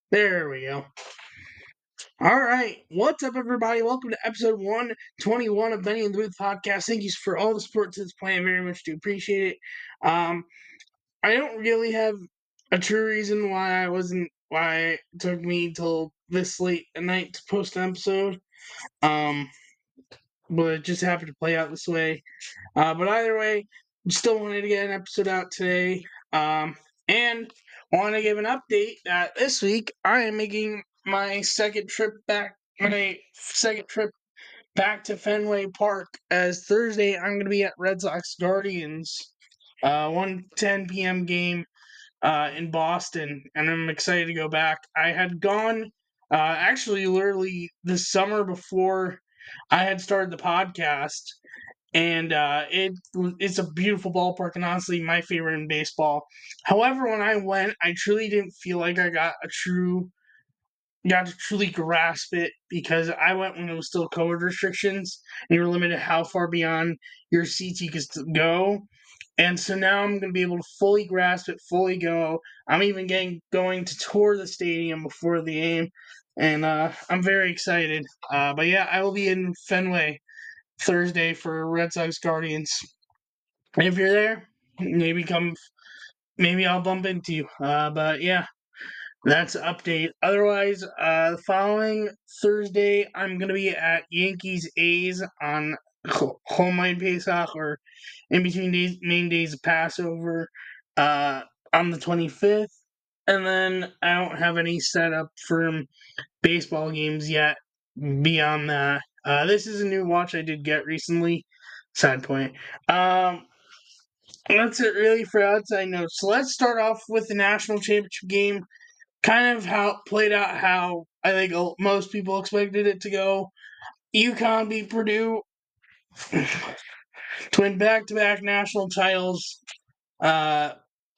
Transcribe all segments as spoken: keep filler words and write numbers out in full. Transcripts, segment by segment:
There we go. All right. What's up, everybody? Welcome to episode one twenty-one of Benny and the Booth podcast. Thank you for all the support to this plan. Very much do appreciate it. Um, I don't really have a true reason why I wasn't, why it took me till this late at night to post an episode. Um, but it just happened to play out this way. Uh, but either way, still wanted to get an episode out today. Um, and want to give an update that this week I am making my second trip back, my second trip back to Fenway Park. As Thursday, I'm going to be at Red Sox Guardians, uh, one ten p.m. game uh, in Boston, and I'm excited to go back. I had gone, uh, actually, literally the summer before I had started the podcast, and uh, it it's a beautiful ballpark, and honestly, my favorite in baseball. However, when I went, I truly didn't feel like I got a true got to truly grasp it because I went when it was still COVID restrictions, and you were limited how far beyond your seats you could go. And so now I'm going to be able to fully grasp it, fully go. I'm even getting going to tour the stadium before the game, and uh, I'm very excited. Uh, but yeah, I will be in Fenway Thursday for Red Sox Guardians. And if you're there, maybe come, maybe I'll bump into you. Uh, but yeah, that's an update. Otherwise, uh, the following Thursday, I'm gonna be at Yankees A's on home line Pesach, or in between days, main days of Passover, uh, on the twenty-fifth. And then I don't have any set up for baseball games yet beyond that. Uh, this is a new watch I did get recently. Side point. Um, that's it really for outside notes. So let's start off with the national championship game. Kind of how it played out how I think most people expected it to go. UConn beat Purdue to win back-to-back national titles. Uh,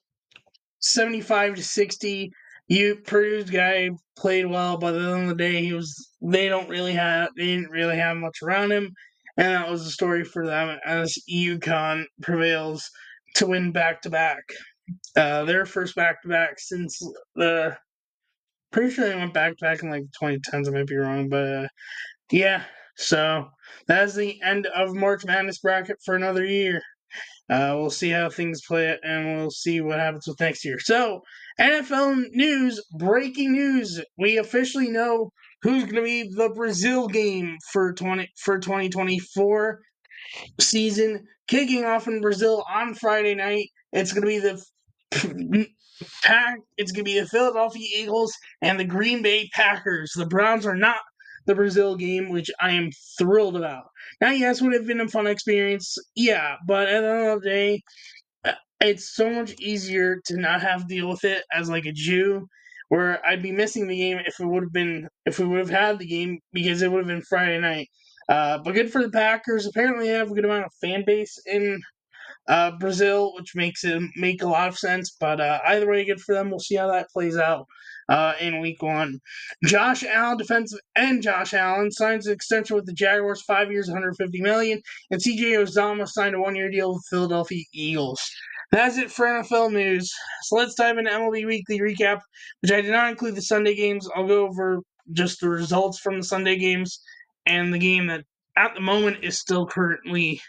seventy-five to sixty. You Purdue's guy played well, but at the end of the day, he was. They don't really have. They didn't really have much around him, and that was the story for them as UConn prevails to win back to back. Uh, their first back to back since the. Pretty sure they went back to back in like the twenty tens. I might be wrong, but uh, yeah. So that's the end of March Madness bracket for another year. Uh, we'll see how things play it, and we'll see what happens with next year. So, N F L news, breaking news. We officially know who's going to be the Brazil game for twenty for twenty twenty-four season, kicking off in Brazil on Friday night. It's going to be the pack. It's going to be the Philadelphia Eagles and the Green Bay Packers. The Browns are not the Brazil game, which I am thrilled about. Now, yes, would have been a fun experience, yeah, but at the end of the day, it's so much easier to not have to deal with it as like a Jew, where I'd be missing the game if it would have been if we would have had the game because it would have been Friday night. Uh, but good for the Packers. Apparently, they have a good amount of fan base in uh, Brazil, which makes it make a lot of sense. But uh, either way, good for them. We'll see how that plays out uh, in Week One. Josh Allen, defensive end Josh Allen, signs an extension with the Jaguars, five years, one hundred fifty million dollars, and C J Uzomah signed a one-year deal with the Philadelphia Eagles. That's it for N F L news. So let's dive into M L B Weekly Recap, which I did not include the Sunday games. I'll go over just the results from the Sunday games and the game that at the moment is still currently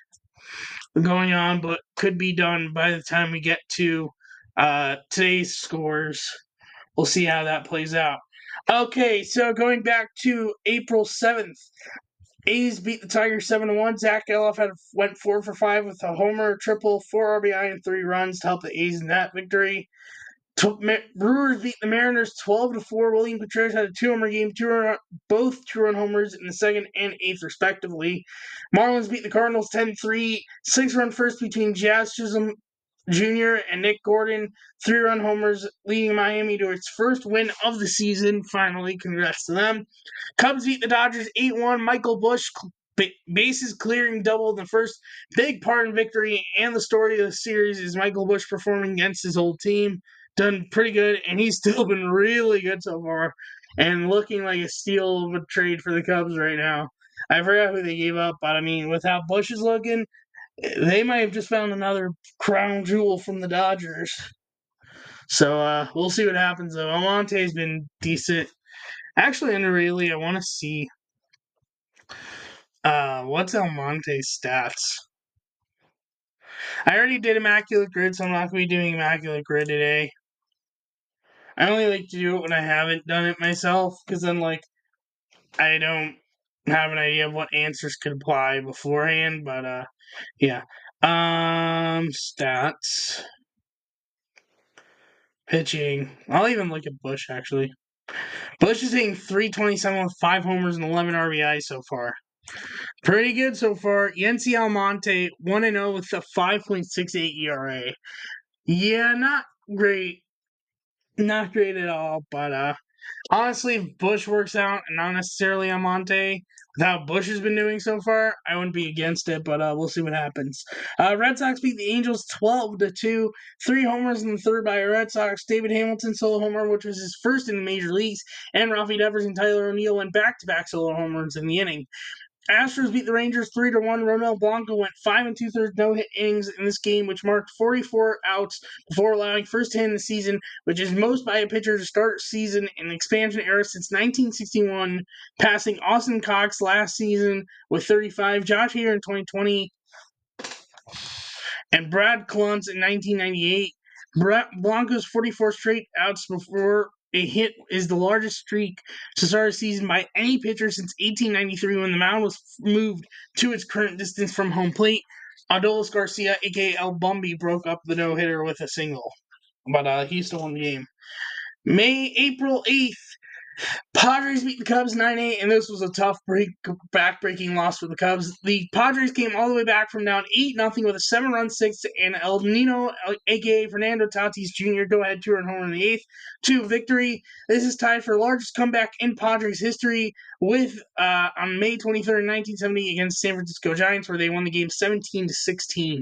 going on, but could be done by the time we get to uh, today's scores. We'll see how that plays out. Okay, so going back to April seventh, A's beat the Tigers seven to one. Zach Geloff had went four for five with a homer, triple, four R B I, and three runs to help the A's in that victory. Brewers beat the Mariners twelve to four. William Contreras had a two-homer game, two run, both two-run homers in the second and eighth, respectively. Marlins beat the Cardinals ten three. Six-run first between Jazz Chisholm Junior and Nick Gordon. Three-run homers, leading Miami to its first win of the season. Finally, congrats to them. Cubs beat the Dodgers eight one. Michael Busch bases clearing double in the first. Big part in victory, and the story of the series is Michael Busch performing against his old team. Done pretty good, and he's still been really good so far, and looking like a steal of a trade for the Cubs right now. I forgot who they gave up, but I mean, with how Busch is looking, they might have just found another crown jewel from the Dodgers. So uh, we'll see what happens, though. Almonte's been decent. Actually, underrated, I want to see uh, what's Almonte's stats. I already did Immaculate Grid, so I'm not going to be doing Immaculate Grid today. I only like to do it when I haven't done it myself, because then, like, I don't have an idea of what answers could apply beforehand, but, uh, yeah. Um, stats. Pitching. I'll even look at Bush, actually. Bush is hitting three twenty-seven with five homers and eleven R B Is so far. Pretty good so far. Yency Almonte, one and oh with a five point six eight E R A. Yeah, not great. Not great at all, but, uh, honestly, if Bush works out and not necessarily Almonte, with how Bush has been doing so far, I wouldn't be against it, but uh, we'll see what happens. Uh, Red Sox beat the Angels twelve to two. Three homers in the third by a Red Sox. David Hamilton solo homer, which was his first in the major leagues, and Ralphie Devers and Tyler O'Neill went back-to-back solo homers in the inning. Astros beat the Rangers three to one. Ronel Blanco went five and two-thirds no-hit innings in this game, which marked forty-four outs before allowing first hit in the season, which is most by a pitcher to start season in the expansion era since nineteen sixty-one, passing Austin Cox last season with thirty-five, Josh Hader in twenty twenty, and Brad Cluntz in nineteen ninety-eight. Blanco's forty-four straight outs before a hit is the largest streak to start a season by any pitcher since eighteen ninety-three when the mound was moved to its current distance from home plate. Adolis Garcia, a k a El Bumby, broke up the no-hitter with a single, but uh, he still won the game. May, April eighth, Padres beat the Cubs nine eight, and this was a tough break, back-breaking loss for the Cubs. The Padres came all the way back from down eight nothing with a seven-run sixth, and El Nino, a k a. Fernando Tatis Junior, go-ahead two-run homer in the eighth to victory. This is tied for the largest comeback in Padres history with uh, on May twenty-third, nineteen seventy, against San Francisco Giants, where they won the game seventeen to sixteen.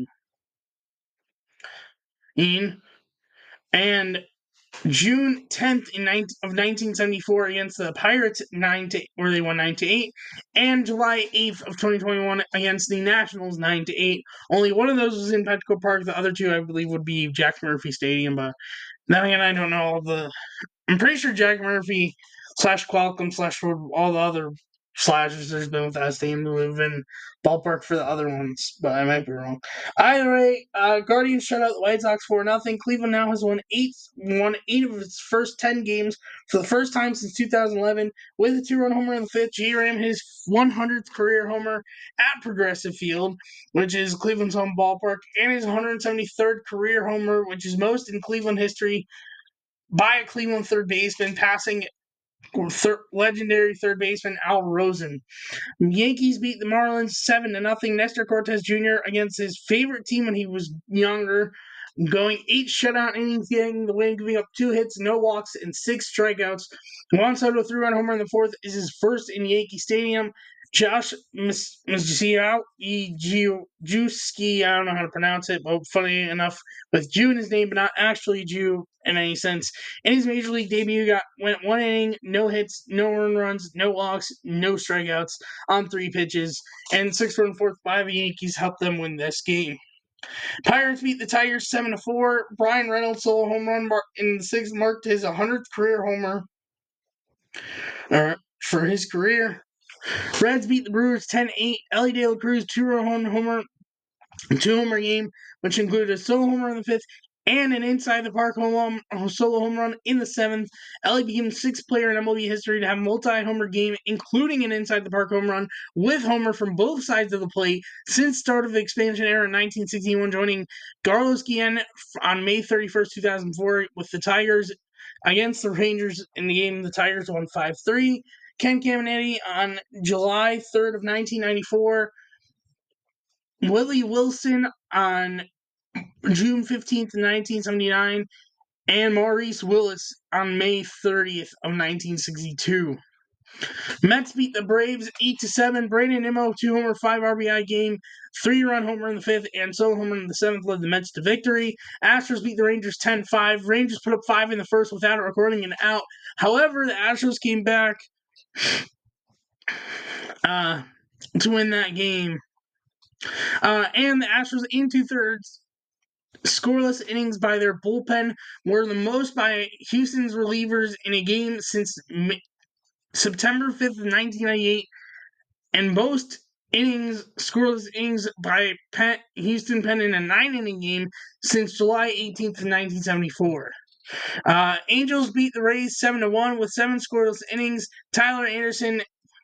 And June tenth in nineteen, of nineteen seventy-four against the Pirates, nine to where they won nine to eight, and July eighth of twenty twenty-one against the Nationals, nine to eight. Only one of those was in Petco Park. The other two, I believe, would be Jack Murphy Stadium. But then again, I don't know all the. I'm pretty sure Jack Murphy slash Qualcomm slash all the other slashes there's been with that stadium to live in ballpark for the other ones, but I might be wrong. Either way, uh, Guardians shut out the White Sox four nothing. Cleveland now has won eight, won eight of its first ten games for the first time since two thousand eleven with a two-run homer in the fifth. J-Ram his one hundredth career homer at Progressive Field, which is Cleveland's home ballpark, and his one hundred seventy-third career homer, which is most in Cleveland history, by a Cleveland third baseman, passing thir- legendary third baseman Al Rosen. Yankees beat the Marlins seven to nothing. Nestor Cortez Junior against his favorite team when he was younger, going eight shutout innings, getting the win, giving up two hits, no walks, and six strikeouts. Juan Soto three-run homer in the fourth is his first in Yankee Stadium. Josh Misiao, Juski, I don't know how to pronounce it, but funny enough, with Jew in his name, but not actually Jew in any sense. In his major league debut, got went one inning, no hits, no earned runs, no walks, no strikeouts on three pitches, and six-run fourth by the Yankees helped them win this game. Pirates beat the Tigers seven to four. Brian Reynolds solo home run in the sixth marked his one hundredth career homer uh, for his career. Reds beat the Brewers ten eight. Ellie De La Cruz two-run homer, two-homer game, which included a solo homer in the fifth and an inside-the-park home run, solo home run in the seventh. Ellie became the sixth player in M L B history to have a multi-homer game, including an inside-the-park home run, with homer from both sides of the plate since start of the expansion era in nineteen sixty-one, joining Carlos Guillen on May thirty-first, two thousand four, with the Tigers against the Rangers in the game. The Tigers won five three. Ken Caminiti on July third of nineteen ninety-four. Willie Wilson on June fifteenth, nineteen seventy-nine. And Maurice Willis on May thirtieth of nineteen sixty-two. Mets beat the Braves eight to seven. Brandon Nimmo, two-homer, five R B I game, three-run homer in the fifth, and solo homer in the seventh led the Mets to victory. Astros beat the Rangers ten five. Rangers put up five in the first without recording an out. However, the Astros came back uh, to win that game. Uh, and the Astros in two-thirds scoreless innings by their bullpen were the most by Houston's relievers in a game since September fifth of nineteen ninety-eight, and most innings, scoreless innings by Penn, Houston Penn in a nine-inning game since July eighteenth of nineteen seventy-four. Uh, Angels beat the Rays seven to one with seven scoreless innings. Tyler Anderson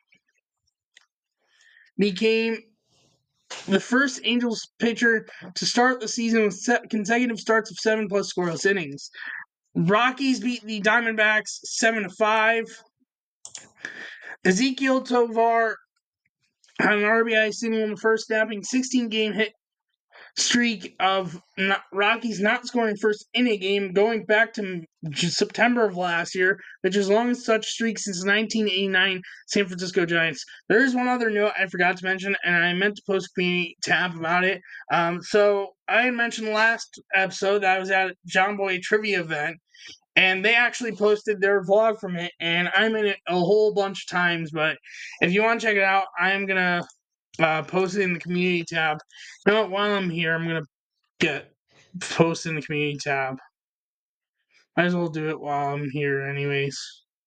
became the first Angels pitcher to start the season with consecutive starts of seven plus scoreless innings. Rockies beat the Diamondbacks seven to five. Ezequiel Tovar had an R B I single in the first, snapping sixteen-game hit streak of not, Rockies not scoring first in a game going back to September of last year, which is longest such streak since nineteen eighty-nine San Francisco Giants. There is one other note I forgot to mention, and I meant to post a community tab about it. Um, so I had mentioned last episode that I was at a John Boy trivia event, and they actually posted their vlog from it, and I'm in it a whole bunch of times, but if you want to check it out, I'm going to uh, post it in the community tab. You know what, while I'm here, I'm going to get post in the community tab. Might as well do it while I'm here anyways.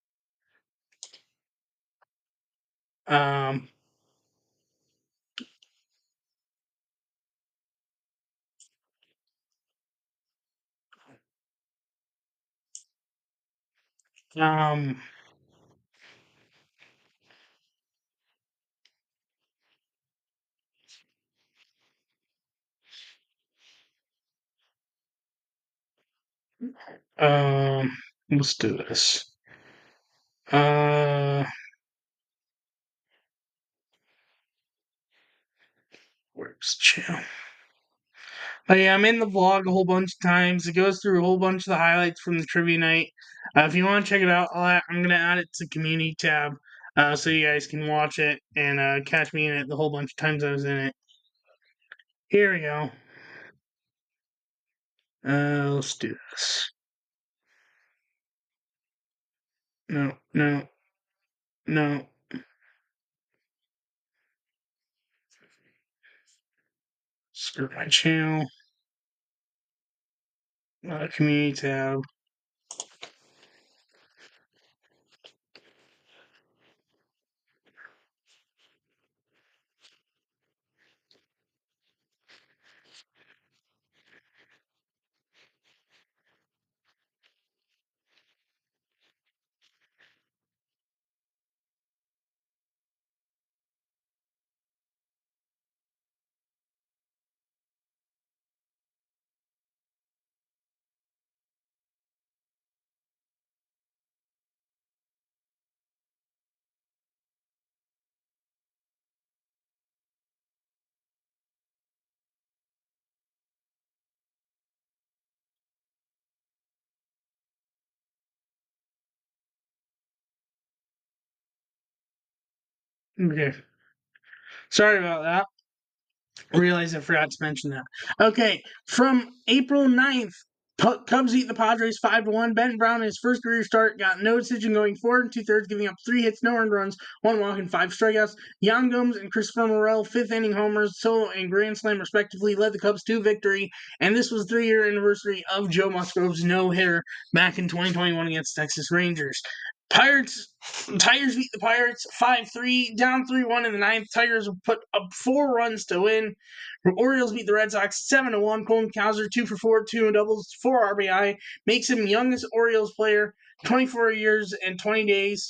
Um... Um... Um... Let's do this. Uh... Where's chill? But yeah, I'm in the vlog a whole bunch of times. It goes through a whole bunch of the highlights from the trivia night. Uh, if you want to check it out, I'll, I'm going to add it to the community tab uh, so you guys can watch it and uh, catch me in it the whole bunch of times I was in it. Here we go. Uh, let's do this. No, no, no. Screw my channel. Uh, community tab. Okay. Sorry about that. I realized I forgot to mention that. Okay, from April ninth, Cubs beat the Padres five to one. Ben Brown, in his first career start, got no decision going four and two-thirds, giving up three hits, no earned runs, one walk, and five strikeouts. Yan Gomes and Christopher Morel, fifth-inning homers, solo and grand slam, respectively, led the Cubs to victory, and this was the three-year anniversary of Joe Musgrove's no-hitter back in twenty twenty-one against Texas Rangers. Pirates, Tigers beat the Pirates five three, down three one in the ninth. Tigers put up four runs to win. Orioles beat the Red Sox seven to one. Colton Cowser, two for four, two doubles, four R B I, makes him youngest Orioles player, twenty-four years and twenty days,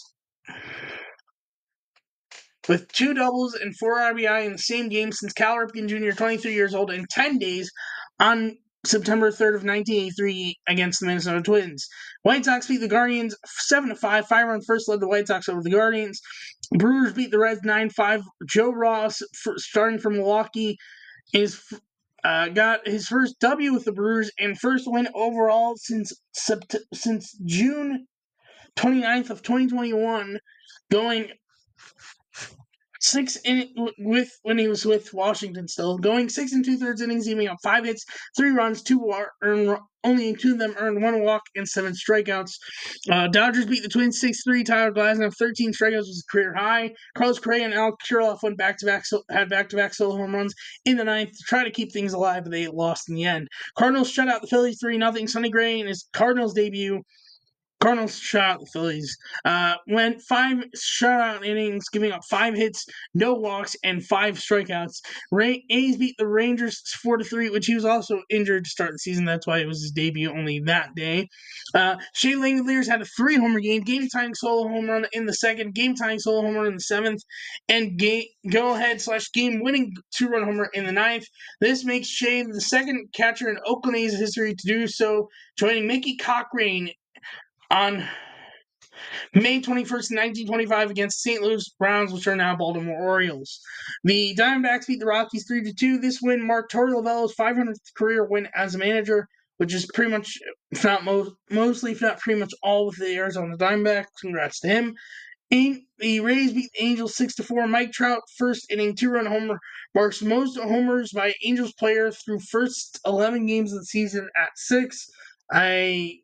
with two doubles and four R B I in the same game since Cal Ripken Junior, twenty-three years old, and ten days on September third of nineteen eighty-three against the Minnesota Twins. White Sox beat the Guardians seven to five. Five run first led the White Sox over the Guardians. Brewers beat the Reds nine five. Joe Ross, for, starting from Milwaukee, is uh, got his first W with the Brewers and first win overall since sept- since June twenty-ninth of twenty twenty-one, going six in with when he was with Washington still, going six and two thirds innings, giving up five hits, three runs, two war, earned, only two of them earned one walk and seven strikeouts. Uh, Dodgers beat the Twins six three. Tyler Glasnow thirteen strikeouts was a career high. Carlos Correa and Al Kirilloff went back to back, had back to back solo home runs in the ninth to try to keep things alive, but they lost in the end. Cardinals shut out the Phillies three nothing. Sonny Gray in his Cardinals debut. Cardinals shut out the Phillies. Uh, went five shutout innings, giving up five hits, no walks, and five strikeouts. Ra- A's beat the Rangers four to three, which he was also injured to start the season. That's why it was his debut only that day. Uh, Shea Langeliers had a three-homer game, game-tying solo home run in the second, game-tying solo home run in the seventh, and game go-ahead slash game-winning two-run homer in the ninth. This makes Shea the second catcher in Oakland A's history to do so, joining Mickey Cochrane on May twenty-first, nineteen twenty-five against Saint Louis Browns, which are now Baltimore Orioles. The Diamondbacks beat the Rockies three to two. This win marked Torey Lovullo's five hundredth career win as a manager, which is pretty much, if not most, mostly, if not pretty much all with the Arizona Diamondbacks. Congrats to him. The Rays beat the Angels six to four. Mike Trout, first inning two-run homer, marks most homers by Angels player through first eleven games of the season at six. I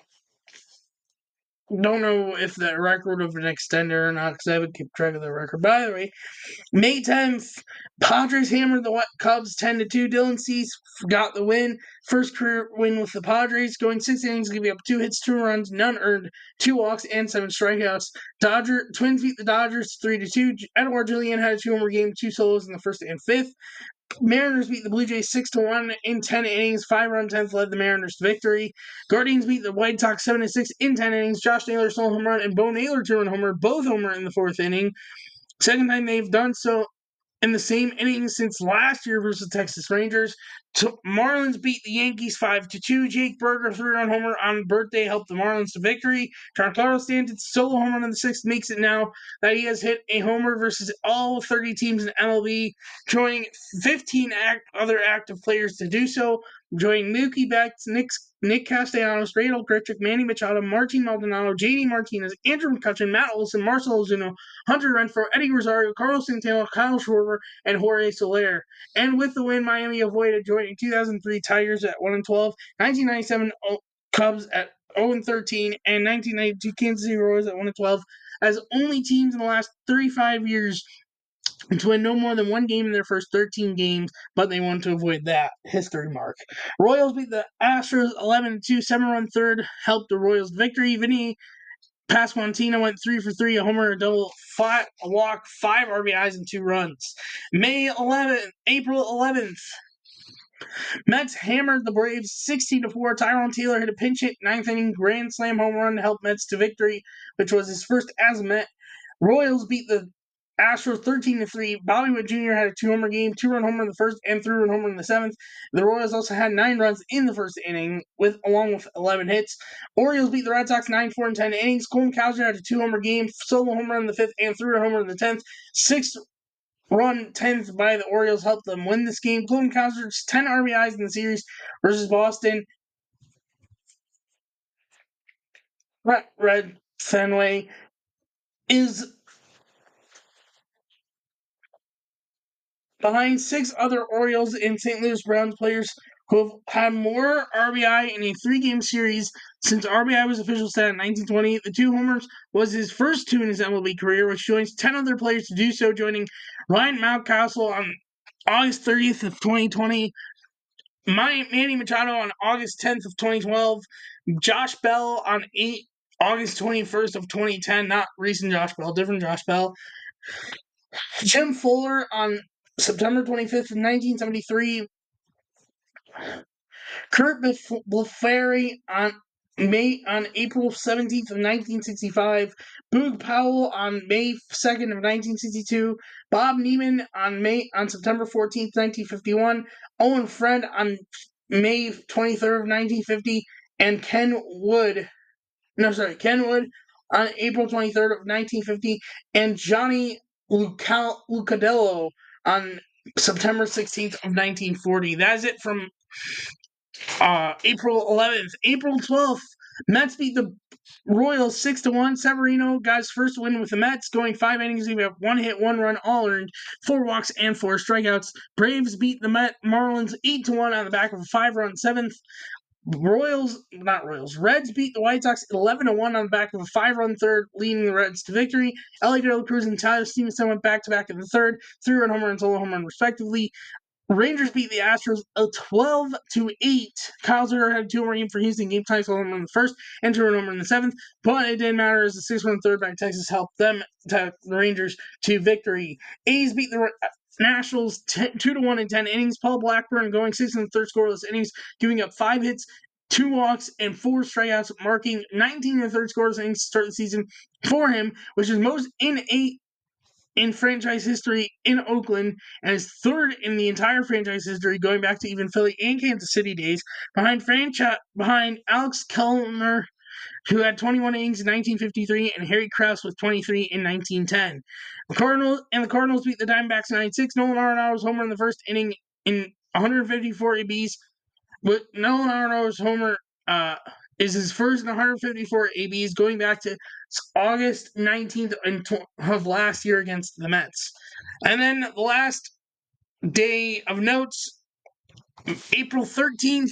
don't know if that record of an extender or not because I haven't kept track of the record. By the way, May tenth, Padres hammered the Cubs ten to two. Dylan Cease got the win. First career win with the Padres, going six innings, giving up two hits, two runs, none earned, two walks, and seven strikeouts. Dodger Twins beat the Dodgers three to two. Edouard Julien had a two-homer game, two solos in the first and fifth. Mariners beat the Blue Jays six to one in ten innings. Five-run tenth led the Mariners to victory. Guardians beat the White Sox seven to six in ten innings. Josh Naylor solo home run and Bo Naylor two-run homer, both homer in the fourth inning. Second time they've done so in the same inning since last year versus the Texas Rangers. Marlins beat the Yankees five to two. Jake Burger, three-run homer on birthday, helped the Marlins to victory. Giancarlo Stanton's solo home run in the sixth makes it now that he has hit a homer versus all thirty teams in M L B, joining fifteen act, other active players to do so, joining Mookie Betts, Nick, Nick Castellanos, Randall Grichuk, Manny Machado, Martin Maldonado, J D Martinez, Andrew McCutchen, Matt Olson, Marcell Ozuna, Hunter Renfroe, Eddie Rosario, Carlos Santana, Kyle Schwarber, and Jorge Soler. And with the win, Miami avoided joining two thousand three Tigers at one and twelve, nineteen ninety-seven Cubs at oh and thirteen, and nineteen ninety-two Kansas City Royals at one and twelve, as only teams in the last thirty-five years to win no more than one game in their first thirteen games, but they want to avoid that history mark. Royals beat the Astros eleven to two, seven-run third helped the Royals victory. Vinny Pasquantino went three for three, a homer, a double, five, a walk, five R B Is, and two runs. May eleventh, April eleventh, Mets hammered the Braves sixteen to four. Tyrone Taylor hit a pinch hit ninth inning grand slam home run to help Mets to victory, which was his first as a Met. Royals beat the Astros thirteen to three. Bobby Witt Junior had a two-homer game, two-run homer in the first and three-run homer in the seventh. The Royals also had nine runs in the first inning, with along with eleven hits. Orioles beat the Red Sox nine four in ten innings. Colton Cowser had a two-homer game, solo home run in the fifth and three-run homer in the tenth. Six-run tenth by the Orioles helped them win this game. Colton Cowser's ten R B Is in the series versus Boston. Red Fenway is behind six other Orioles and Saint Louis Browns players who have had more R B I in a three-game series since R B I was official stat in nineteen twenty. The two homers was his first two in his M L B career, which joins ten other players to do so, joining Ryan Mountcastle on August thirtieth of twenty twenty, Manny Machado on August tenth of twenty twelve, Josh Bell on eight, August twenty-first of twenty ten, not recent Josh Bell, different Josh Bell, Jim Fuller on September twenty-fifth of nineteen seventy-three, Kurt Blefary on May on April seventeenth of nineteen sixty-five, Boog Powell on May second of nineteen sixty-two, Bob Neiman on May on September fourteenth, nineteen fifty-one, Owen Friend on May twenty-third of nineteen fifty, and Ken Wood, no sorry, Ken Wood on April twenty-third of nineteen fifty, and Johnny Luca- Lucadello on September sixteenth of nineteen forty. That is it from uh, April eleventh. April twelfth, Mets beat the Royals six to one. Severino got his first win with the Mets, going five innings. He have one hit, one run, all earned, four walks and four strikeouts. Braves beat the Met Marlins eight to one on the back of a five-run seventh. Royals, not Royals, Reds beat the White Sox eleven to one on the back of a five-run third, leading the Reds to victory. Elly De La Cruz and Tyler Stevenson went back-to-back in the third, three-run homer and solo home run respectively. Rangers beat the Astros twelve to eight. Kyle Zucker had a two-run game for Houston, game time solo homer in the first, and two-run homer in the seventh, but it didn't matter as the six-run third by Texas helped them, to the Rangers, to victory. A's beat the Nationals ten, two to one in ten innings. Paul Blackburn going six and the third scoreless innings, giving up five hits, two walks, and four strikeouts, marking nineteen and the third scoreless innings to start the season for him, which is most in eight in franchise history in Oakland, and is third in the entire franchise history, going back to even Philly and Kansas City days, behind franchise behind Alex Kellner, who had twenty-one innings in nineteen fifty-three, and Harry Krause with twenty-three in nineteen ten. The Cardinals and the Cardinals beat the Diamondbacks nine six. Nolan Arenado's homer in the first inning in one hundred fifty-four A Bs. But Nolan Arenado's homer uh, is his first in one hundred fifty-four A Bs, going back to August nineteenth of last year against the Mets. And then the last day of notes, April thirteenth,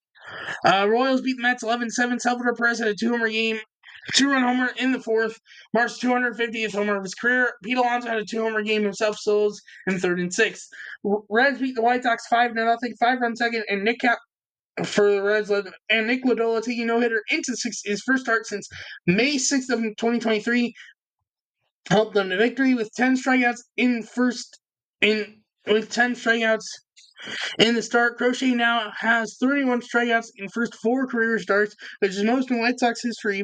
uh, Royals beat the Mets eleven seven. Salvador Perez had a two-homer game, two-run homer in the fourth, marks two hundred fiftieth homer of his career. Pete Alonso had a two-homer game himself, solos in third and sixth. Reds beat the White Sox five to nothing, five-run second, and Nick Cap for the Reds, and Nick Lodolo taking no-hitter into six, his first start since May sixth of twenty twenty-three, helped them to victory with ten strikeouts in first in with ten strikeouts in the start. Crochet now has thirty-one strikeouts in first four career starts, which is most in White Sox history.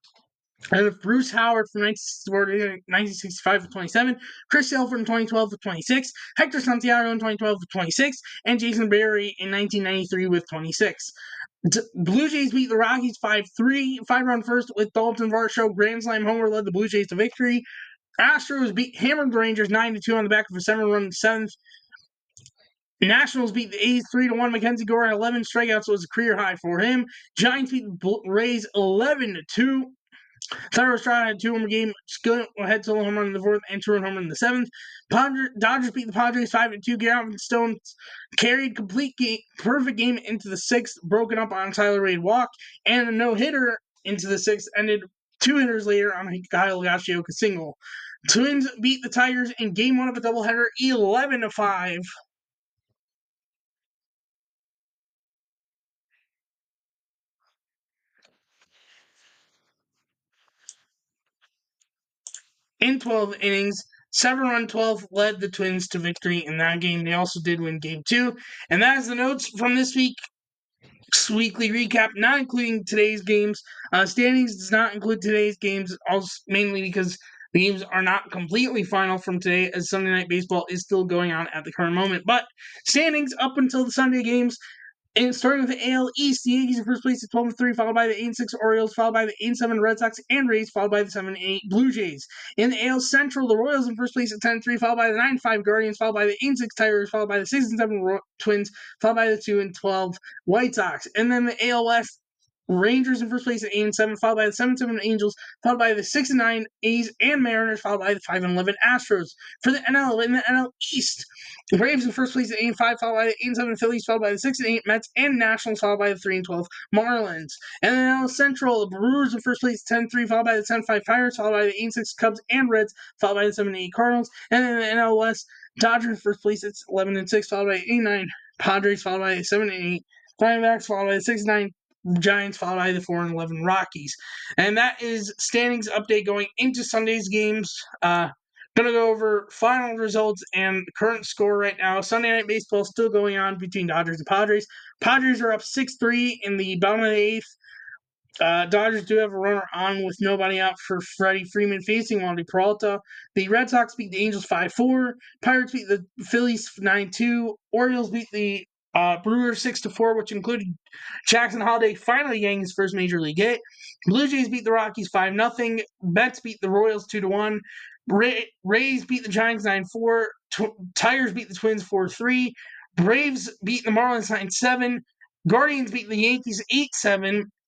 And with Bruce Howard from nineteen sixty-five to twenty-seven, Chris Sale from twenty twelve to twenty-six, Hector Santiago in twenty twelve to twenty-six, and Jason Berry in nineteen ninety-three with twenty-six. D- Blue Jays beat the Rockies five three, five-run first with Dalton Varsho grand slam homer led the Blue Jays to victory. Astros beat hammered the Rangers nine to two on the back of a seven-run seventh. Nationals beat the A's three to one. Mackenzie Gore had eleven strikeouts, was a career high for him. Giants beat the Rays eleven to two. Thairo Estrada had a two-homer game, head solo home run in the fourth, and two-run homer in the seventh. Padre, Dodgers beat the Padres five to two. Gavin Stone carried complete game, perfect game into the sixth, broken up on Tyler Wade walk, and a no-hitter into the sixth, ended two hitters later on a Kyle Higashioka single. Twins beat the Tigers in game one of a doubleheader, eleven to five. In twelve innings, seven-run twelve led the Twins to victory in that game. They also did win game two. And that is the notes from this week's weekly recap, not including today's games. Uh, standings does not include today's games, also mainly because the games are not completely final from today, as Sunday Night Baseball is still going on at the current moment. But standings up until the Sunday games, and starting with the A L East, the Yankees in first place at twelve and three, followed by the eight and six Orioles, followed by the eight and seven Red Sox and Rays, followed by the seven and eight Blue Jays. In the A L Central, the Royals in first place at ten and three, followed by the nine and five Guardians, followed by the eight and six Tigers, followed by the six and seven Ro- Twins, followed by the two and twelve White Sox. And then the A L West, Rangers in first place at eight and seven, followed by the seven and seven Angels, followed by the six and nine A's and Mariners, followed by the five and eleven Astros. For the N L, in the N L East, the Braves in first place at eight and five, followed by the eight and seven Phillies, followed by the six and eight Mets and Nationals, followed by the three and twelve Marlins. And then N L Central, the Brewers in first place at ten and three, followed by the ten and five Pirates, followed by the eight and six Cubs and Reds, followed by the seven and eight Cardinals. And then the N L West, Dodgers in first place at eleven and six, followed by eight and nine Padres, followed by the seven and eight Diamondbacks, followed by the six and nine Giants, followed by the four and eleven Rockies. And that is standings update going into Sunday's games. Uh, gonna go over final results and the current score right now. Sunday Night Baseball still going on between Dodgers and Padres. Padres are up six three in the bottom of the eighth. Uh, Dodgers do have a runner on with nobody out for Freddie Freeman facing Wandy Peralta. The Red Sox beat the Angels five four. Pirates beat the Phillies nine two. Orioles beat the uh, Brewers six to four, which included Jackson Holiday finally getting his first major league hit. Blue Jays beat the Rockies five nothing. Mets beat the Royals two to one. Ray- Rays beat the Giants nine four. Tw- Tigers beat the Twins four three. Braves beat the Marlins nine seven. Guardians beat the Yankees eight seven.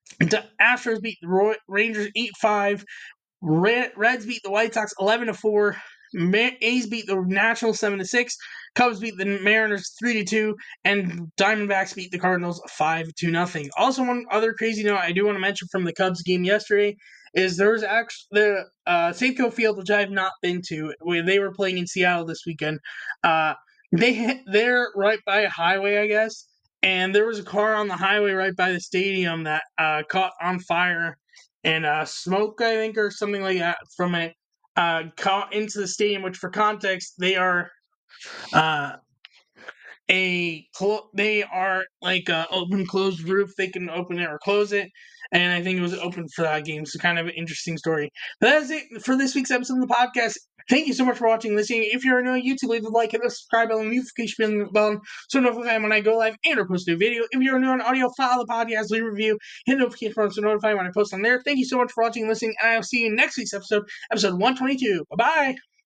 The Astros beat the Roy- Rangers eight five. Red, Reds beat the White Sox eleven to four. A's beat the Nationals seven to six. Cubs beat the Mariners three to two. And Diamondbacks beat the Cardinals five to nothing. Also, one other crazy note I do want to mention from the Cubs game yesterday is there was actually the uh, Safeco Field, which I have not been to, where they were playing in Seattle this weekend. Uh, they they're right by a highway, I guess, and there was a car on the highway right by the stadium that uh, caught on fire and uh, smoke, I think, or something like that from it uh, caught into the stadium. Which, for context, they are uh, a clo- they are like a open closed roof. They can open it or close it, and I think it was open for that game. So kind of an interesting story. But that's it for this week's episode of the podcast. Thank you so much for watching and listening. If you're new on YouTube, leave a like, hit the subscribe bell, and notification bell so notify when I go live and or post a new video. If you're new on audio, follow the podcast, leave a review, hit the notification bell so notify when I post on there. Thank you so much for watching and listening, and I'll see you in next week's episode, episode one twenty-two. Bye bye.